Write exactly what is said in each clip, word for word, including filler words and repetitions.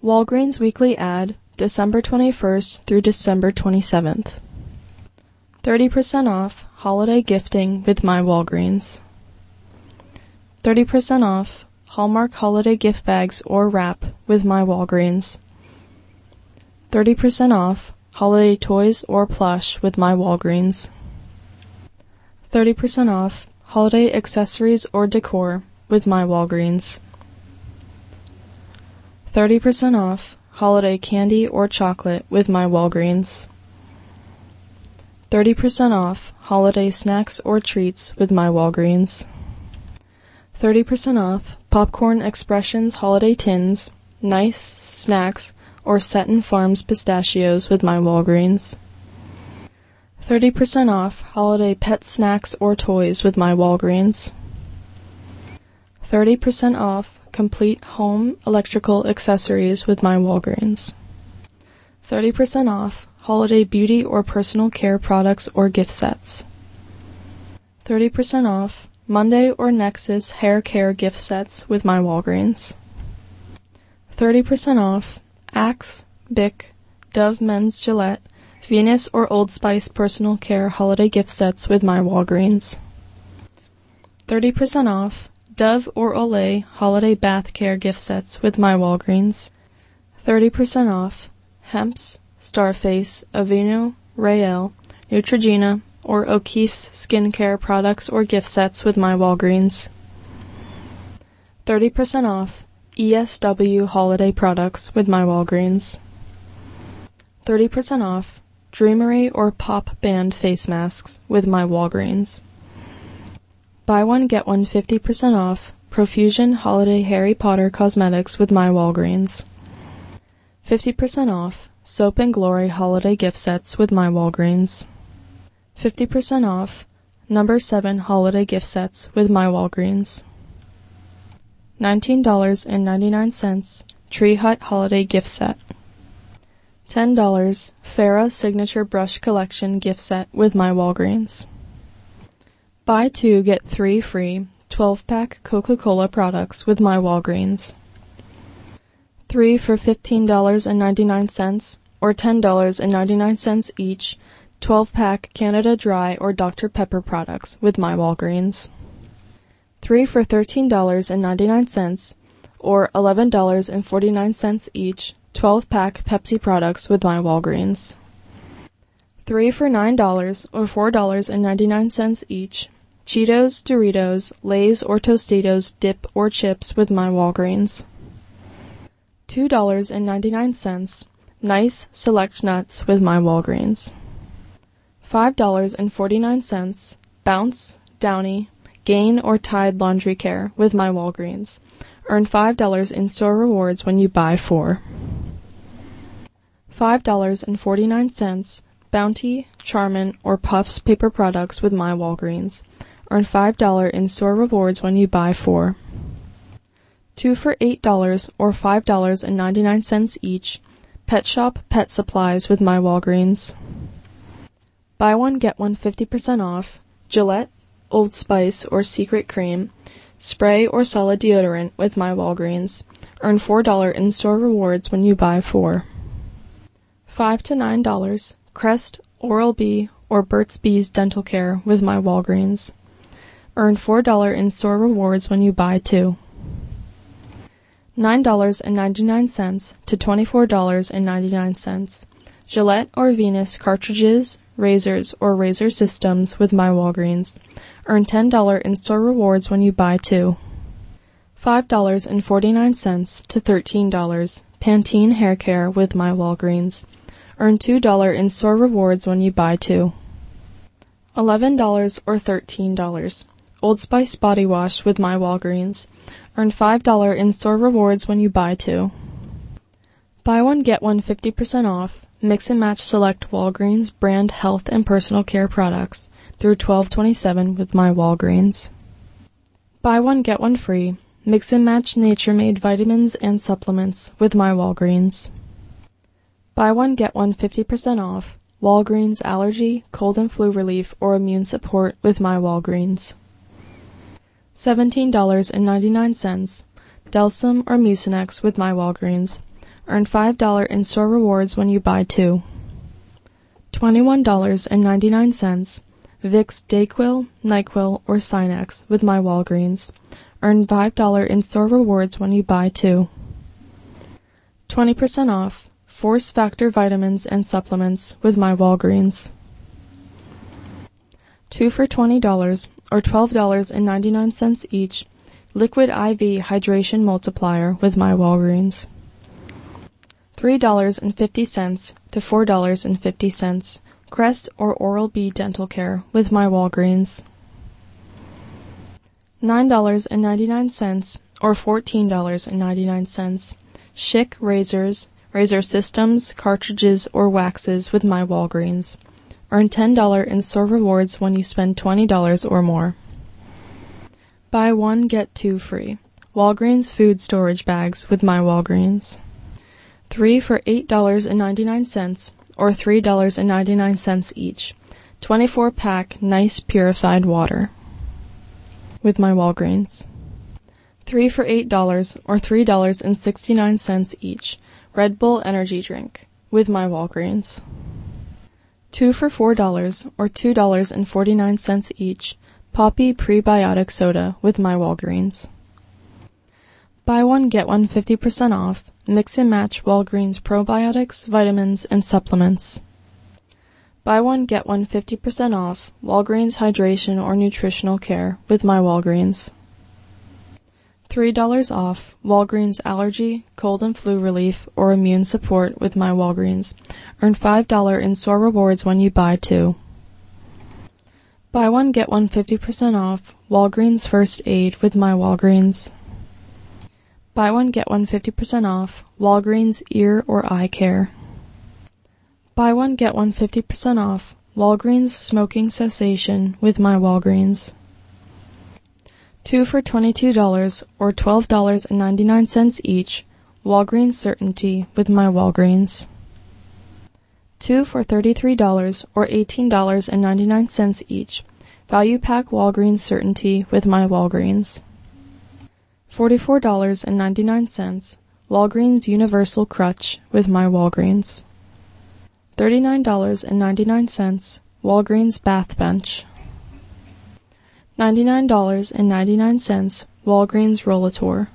Walgreens Weekly Ad, December twenty-first through December twenty-seventh. thirty percent off holiday gifting with My Walgreens. thirty percent off Hallmark holiday gift bags or wrap with My Walgreens. thirty percent off holiday toys or plush with My Walgreens. thirty percent off holiday accessories or decor with My Walgreens. thirty percent off holiday candy or chocolate with My Walgreens. thirty percent off holiday snacks or treats with My Walgreens. thirty percent off Popcorn Expressions holiday tins, nice snacks, or Seton Farms pistachios with My Walgreens. thirty percent off holiday pet snacks or toys with My Walgreens. thirty percent off complete home electrical accessories with My Walgreens. thirty percent off holiday beauty or personal care products or gift sets. thirty percent off Monday or Nexus hair care gift sets with My Walgreens. thirty percent off Axe, Bic, Dove Men's Gillette, Venus or Old Spice personal care holiday gift sets with My Walgreens. thirty percent off Dove or Olay holiday bath care gift sets with My Walgreens. thirty percent off Hemp's, Starface, Aveeno, Rael, Neutrogena, or O'Keeffe's skincare products or gift sets with My Walgreens. thirty percent off E S W holiday products with My Walgreens. thirty percent off Dreamery or Pop Band face masks with My Walgreens. Buy one get one fifty percent off Profusion holiday Harry Potter cosmetics with My Walgreens. fifty percent off Soap and Glory holiday gift sets with My Walgreens. fifty percent off Number seven holiday gift sets with My Walgreens. nineteen dollars and ninety-nine cents Tree Hut holiday gift set. ten dollars Farrah Signature Brush Collection gift set with My Walgreens. Buy two, get three free twelve-pack Coca-Cola products with My Walgreens. three for fifteen dollars and ninety-nine cents or ten dollars and ninety-nine cents each twelve-pack Canada Dry or Doctor Pepper products with My Walgreens. three for thirteen dollars and ninety-nine cents or eleven dollars and forty-nine cents each twelve-pack Pepsi products with My Walgreens. three for nine dollars or four dollars and ninety-nine cents each Cheetos, Doritos, Lay's or Tostitos dip or chips with My Walgreens. two dollars and ninety-nine cents Nice Select Nuts with My Walgreens. five dollars and forty-nine cents Bounce, Downy, Gain or Tide Laundry Care with My Walgreens. Earn five dollars in-store rewards when you buy four. five dollars and forty-nine cents Bounty, Charmin, or Puffs paper products with My Walgreens. Earn five dollars in-store rewards when you buy four. two for eight dollars or five dollars and ninety-nine cents each Pet Shop pet supplies with My Walgreens. Buy one get one fifty percent off Gillette, Old Spice, or Secret Cream, spray or solid deodorant with My Walgreens. Earn four dollars in-store rewards when you buy four. five to nine dollars Crest, Oral-B, or Burt's Bees Dental Care with My Walgreens. Earn four dollars in-store rewards when you buy two. nine dollars and ninety-nine cents to twenty-four dollars and ninety-nine cents Gillette or Venus cartridges, razors, or razor systems with My Walgreens. Earn ten dollars in-store rewards when you buy two. five dollars and forty-nine cents to thirteen dollars Pantene Hair Care with My Walgreens. Earn two dollars in-store rewards when you buy two. eleven dollars or thirteen dollars Old Spice Body Wash with My Walgreens. Earn five dollars in-store rewards when you buy two. Buy one get one fifty percent off Mix and Match Select Walgreens brand health and personal care products through twelve twenty-seven with My Walgreens. Buy one get one free Mix and Match Nature Made vitamins and supplements with My Walgreens. Buy one get one fifty percent off Walgreens allergy, cold and flu relief, or immune support with My Walgreens. seventeen dollars and ninety-nine cents Delsum or Mucinex with My Walgreens. Earn five dollars in store rewards when you buy two. twenty-one dollars and ninety-nine cents. Vicks Dayquil, NyQuil, or Sinex with my Walgreens. Earn five dollars in store rewards when you buy two. twenty percent off Force Factor vitamins and supplements with my Walgreens. Two for twenty dollars or twelve dollars and ninety-nine cents each. Liquid I V Hydration Multiplier with my Walgreens. three dollars and fifty cents to four dollars and fifty cents. Crest or Oral-B Dental Care with my Walgreens. nine dollars and ninety-nine cents or fourteen dollars and ninety-nine cents. Schick razors, razor systems, cartridges, or waxes with my Walgreens. Earn ten dollars in store rewards when you spend twenty dollars or more. Buy one, get two free. Walgreens food storage bags with my Walgreens. Three for eight dollars and ninety-nine cents or three dollars and ninety-nine cents each. twenty-four pack nice purified water with my Walgreens. Three for eight dollars or three dollars and sixty-nine cents each. Red Bull energy drink with my Walgreens. Two for four dollars or two dollars and forty-nine cents each. Poppy prebiotic soda with my Walgreens. Buy one, get one fifty percent off. Mix and match Walgreens probiotics, vitamins, and supplements. Buy one, get one fifty percent off. Walgreens hydration or nutritional care with my Walgreens. three dollars off Walgreens allergy, cold and flu relief, or immune support with my Walgreens. Earn five dollars in store rewards when you buy two. Buy one, get one fifty percent off. Walgreens first aid with my Walgreens. Buy one, get one fifty percent off. Walgreens ear or eye care. Buy one, get one fifty percent off. Walgreens smoking cessation with my Walgreens. Two for twenty-two dollars or twelve dollars and ninety-nine cents each. Walgreens Certainty with my Walgreens. Two for thirty-three dollars or eighteen dollars and ninety-nine cents each. Value Pack Walgreens Certainty with my Walgreens. forty-four dollars and ninety-nine cents. Walgreens Universal Crutch with my Walgreens. thirty-nine dollars and ninety-nine cents. Walgreens Bath Bench. ninety-nine dollars and ninety-nine cents. Walgreens Rollator.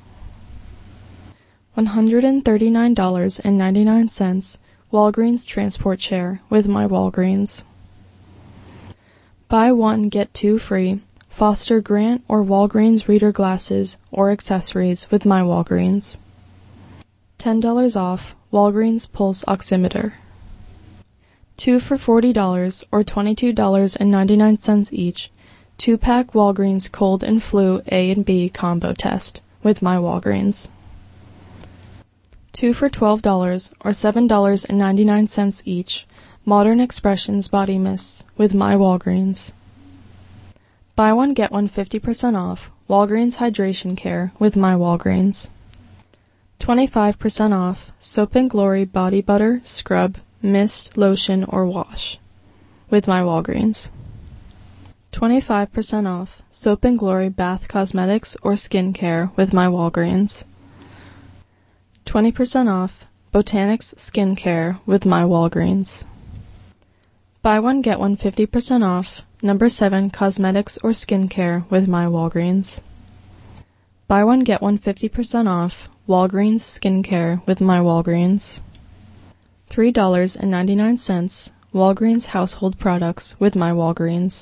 one hundred thirty-nine dollars and ninety-nine cents. Walgreens Transport Chair with my Walgreens. Buy one, get two free. Foster Grant or Walgreens Reader Glasses or accessories with my Walgreens. ten dollars off Walgreens Pulse Oximeter. Two for forty dollars or twenty-two dollars and ninety-nine cents each. Two-pack Walgreens Cold and Flu A and B Combo Test with my Walgreens. Two for twelve dollars or seven dollars and ninety-nine cents each. Modern Expressions Body Mists with my Walgreens. Buy one, get one fifty percent off. Walgreens Hydration Care with my Walgreens. twenty-five percent off Soap and Glory Body Butter, Scrub, Mist, Lotion, or Wash with my Walgreens. twenty-five percent off Soap and Glory Bath Cosmetics or Skin Care with my Walgreens. twenty percent off Botanics Skin Care with my Walgreens. Buy one, get one fifty percent off Number seven Cosmetics or Skin Care with my Walgreens. Buy one, get one fifty percent off Walgreens Skin Care with my Walgreens. three dollars and ninety-nine cents Walgreens Household Products with my Walgreens.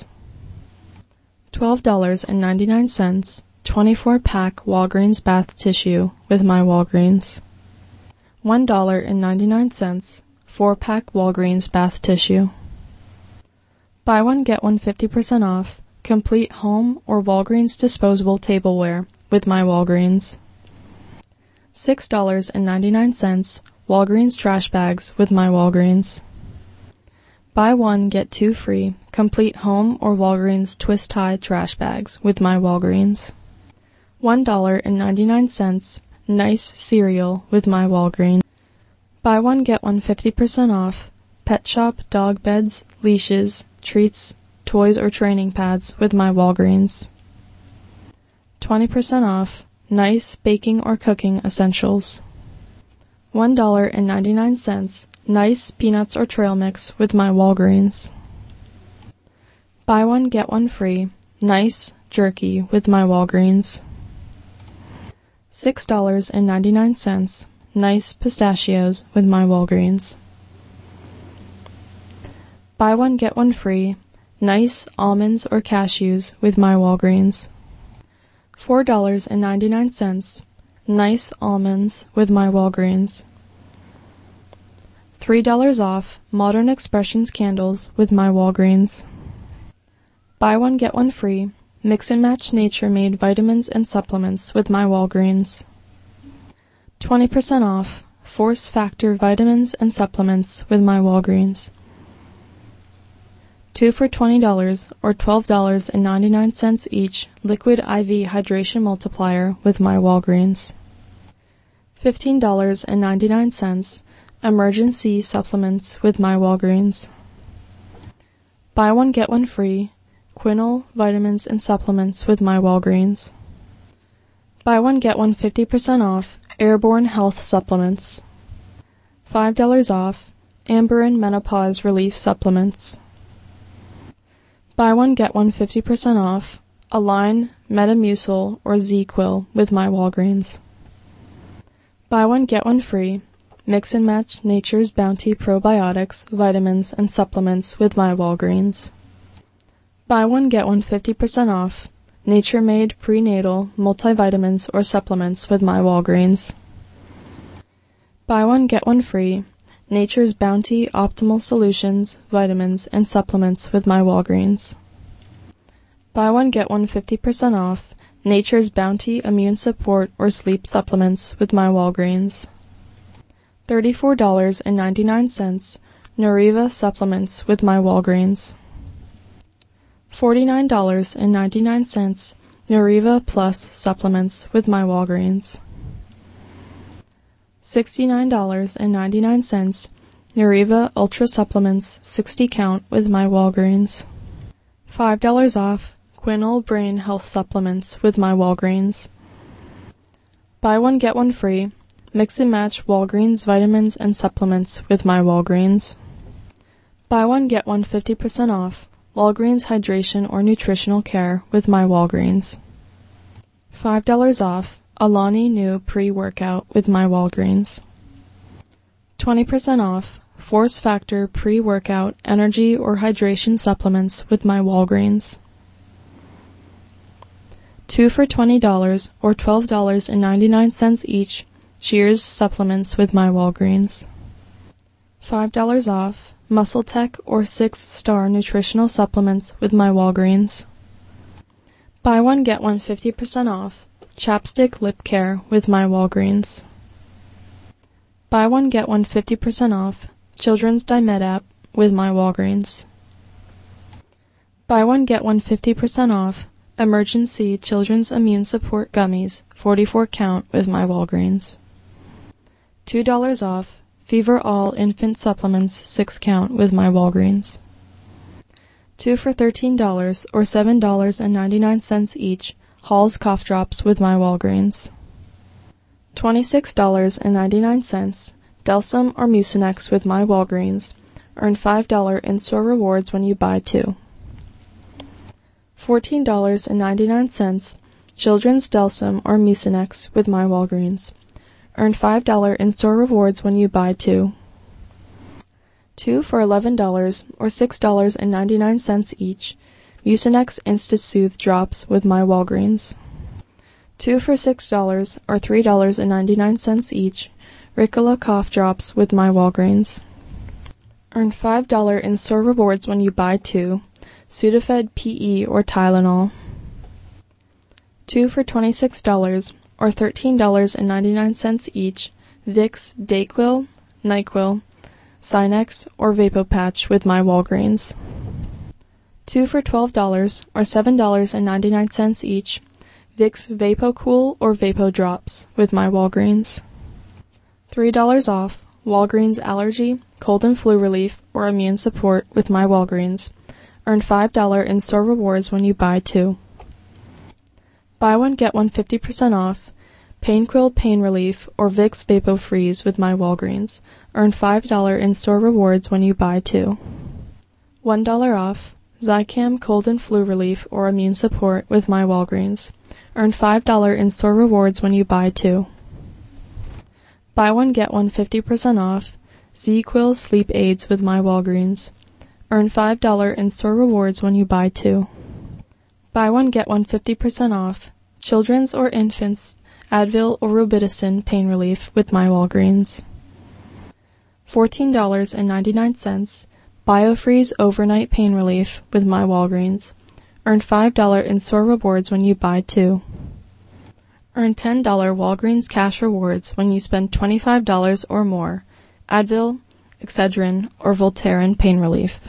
twelve dollars and ninety-nine cents twenty-four pack Walgreens Bath Tissue with my Walgreens. one dollar and ninety-nine cents four pack Walgreens Bath Tissue. Buy one, get one fifty percent off Complete Home or Walgreens Disposable Tableware with my Walgreens. six dollars and ninety-nine cents Walgreens Trash Bags with my Walgreens. Buy one, get two free Complete Home or Walgreens Twist Tie Trash Bags with my Walgreens. one dollar and ninety-nine cents Nice Cereal with my Walgreens. Buy one, get one fifty percent off Pet Shop Dog Beds, Leashes, Treats, Toys or Training Pads with my Walgreens. twenty percent off Nice Baking or Cooking Essentials. one dollar and ninety-nine cents Nice Peanuts or Trail Mix with my Walgreens. Buy one, get one free Nice Jerky with my Walgreens. six dollars and ninety-nine cents Nice Pistachios with my Walgreens. Buy one, get one free Nice Almonds or Cashews with my Walgreens. four dollars and ninety-nine cents Nice Almonds with my Walgreens. three dollars off Modern Expressions candles with my Walgreens. Buy one, get one free Mix and Match Nature Made vitamins and supplements with my Walgreens. twenty percent off Force Factor vitamins and supplements with my Walgreens. Two for twenty dollars or twelve dollars and ninety-nine cents each Liquid I V Hydration Multiplier with my Walgreens. fifteen dollars and ninety-nine cents Emergency Supplements with my Walgreens. Buy one, get one free Quinol vitamins and supplements with my Walgreens. Buy one, get one fifty percent off Airborne Health Supplements. five dollars off Amberin Menopause Relief Supplements. Buy one, get one fifty percent off Align Metamucil or Z-Quil with my Walgreens. Buy one, get one free Mix and Match Nature's Bounty Probiotics, Vitamins, and Supplements with my Walgreens. Buy one, get one fifty percent off Nature Made Prenatal Multivitamins or Supplements with my Walgreens. Buy one, get one free Nature's Bounty Optimal Solutions, Vitamins, and Supplements with my Walgreens. Buy one, get one fifty percent off Nature's Bounty Immune Support or Sleep Supplements with my Walgreens. thirty-four dollars and ninety-nine cents Noriva Supplements with my Walgreens. forty-nine dollars and ninety-nine cents Noriva Plus Supplements with my Walgreens. sixty-nine dollars and ninety-nine cents Noriva Ultra Supplements sixty count with my Walgreens. five dollars off Quinol Brain Health Supplements with my Walgreens. Buy one, get one free Mix and Match Walgreens Vitamins and Supplements with my Walgreens. Buy one, get one fifty percent off Walgreens Hydration or Nutritional Care with my Walgreens. five dollars off Alani Nu Pre-Workout with my Walgreens. twenty percent off Force Factor Pre-Workout Energy or Hydration Supplements with my Walgreens. Two for twenty dollars or twelve dollars and ninety-nine cents each Cheers Supplements with my Walgreens. five dollars off Muscle Tech or six star Nutritional Supplements with my Walgreens. Buy one, get one fifty percent off Chapstick Lip Care with my Walgreens. Buy one, get one fifty percent off Children's Dimetapp with my Walgreens. Buy one, get one fifty percent off Emergency Children's Immune Support Gummies forty-four count with my Walgreens. two dollars off Fever All Infant Supplements six count with my Walgreens. Two for thirteen dollars or seven dollars and ninety-nine cents each Hall's Cough Drops with my Walgreens. twenty-six dollars and ninety-nine cents Delsum or Mucinex with my Walgreens. Earn five dollars in-store rewards when you buy two. fourteen dollars and ninety-nine cents Children's Delsum or Mucinex with my Walgreens. Earn five dollars in-store rewards when you buy two. Two for eleven dollars or six dollars and ninety-nine cents each Mucinex Insta-Soothe Drops with my Walgreens. Two for six dollars or three dollars and ninety-nine cents each Ricola Cough Drops with my Walgreens. Earn five dollars in-store rewards when you buy two Sudafed P E or Tylenol. Two for twenty-six dollars or thirteen dollars and ninety-nine cents each Vicks Dayquil, NyQuil, Sinex, or VapoPatch with my Walgreens. Two for twelve dollars or seven dollars and ninety-nine cents each Vicks VapoCool or VapoDrops with my Walgreens. Three dollars off Walgreens Allergy, Cold and Flu Relief, or Immune Support with my Walgreens. Earn five dollars in-store rewards when you buy two. Buy one, get one fifty percent off Painquil Pain Relief or Vicks VapoFreeze with My Walgreens. Earn five dollars in-store rewards when you buy two. one dollar off Zicam Cold and Flu Relief or Immune Support with My Walgreens. Earn five dollars in-store rewards when you buy two. Buy one get one fifty percent off ZzzQuil Sleep Aids with My Walgreens. Earn five dollars in-store rewards when you buy two. Buy one get one fifty percent off Children's or Infants Advil or Robitussin Pain Relief with My Walgreens. fourteen dollars and ninety-nine cents BioFreeze Overnight Pain Relief with My Walgreens. Earn five dollars in-store rewards when you buy two. Earn ten dollars Walgreens cash rewards when you spend twenty-five dollars or more. Advil, Excedrin, or Voltaren Pain Relief.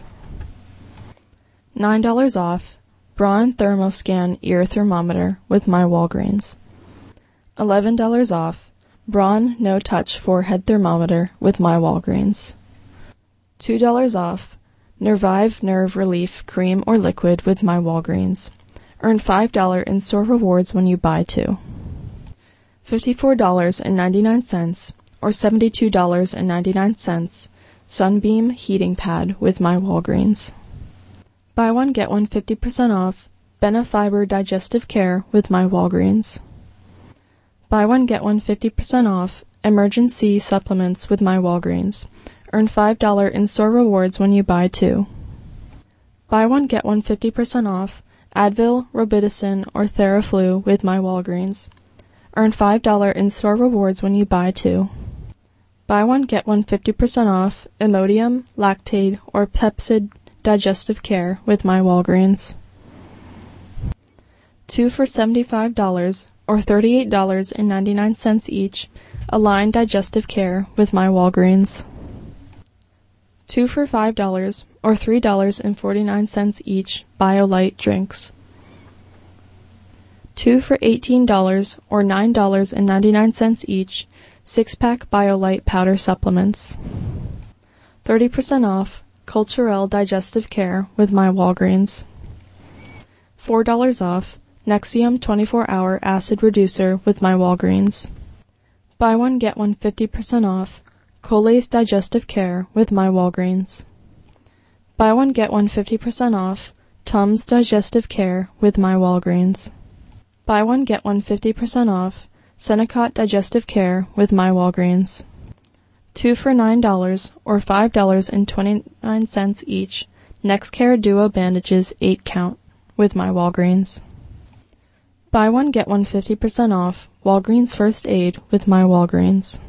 nine dollars off Braun Thermoscan Ear Thermometer with My Walgreens. eleven dollars off Braun No Touch Forehead Thermometer with My Walgreens. two dollars off Nervive Nerve Relief Cream or Liquid with My Walgreens. Earn five dollars in-store rewards when you buy two. fifty-four dollars and ninety-nine cents or seventy-two dollars and ninety-nine cents Sunbeam Heating Pad with My Walgreens. Buy one get one fifty percent off Benefiber Digestive Care with My Walgreens. Buy one get one fifty percent off Emergen-C Supplements with My Walgreens. Earn five dollars in-store rewards when you buy two. Buy one get one fifty percent off Advil, Robitussin, or Theraflu with My Walgreens. Earn five dollars in-store rewards when you buy two. Buy one get one fifty percent off Imodium, Lactaid, or Pepcid Digestive Care with My Walgreens. Two for seventy-five dollars or thirty-eight dollars and ninety-nine cents each Align Digestive Care with My Walgreens. Two for five dollars or three dollars and forty-nine cents each BioLite drinks. Two for eighteen dollars or nine dollars and ninety-nine cents each six-pack BioLite powder supplements. thirty percent off Culturelle Digestive Care with My Walgreens. four dollars off Nexium twenty-four hour Acid Reducer with My Walgreens. Buy one get one fifty percent off Colace Digestive Care with My Walgreens. Buy one get one fifty percent off Tums Digestive Care with My Walgreens. Buy one get one fifty percent off Senecot Digestive Care with My Walgreens. Two for nine dollars or five dollars and twenty-nine cents each Nexcare Duo Bandages eight count with My Walgreens. Buy one get one fifty percent off Walgreens First Aid with My Walgreens.